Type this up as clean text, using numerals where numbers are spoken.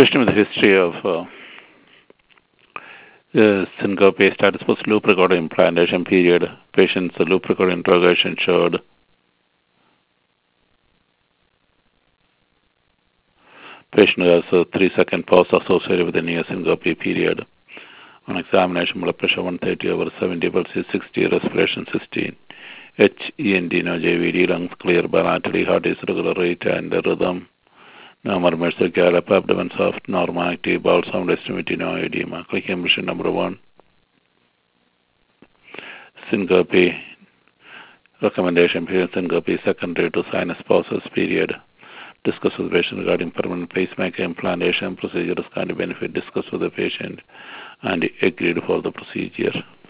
Patient with a history of syncope, status post loop record implantation period. Patient's loop record interrogation showed patient has a 3-second pause associated with the near syncope period. On examination, blood pressure 130/70, pulse 60, respiration 16. HEND, no JVD, lungs clear bilaterally, heart is regular rate and rhythm. No murmurs, gallop, abdomen soft, normal active, bowel sound estimate, no edema. Click emission number 1. Syncope, recommendation period, syncope secondary to sinus pauses period. Discuss with the patient regarding permanent pacemaker implantation procedure, kind of benefit, discuss with the patient and agreed for the procedure.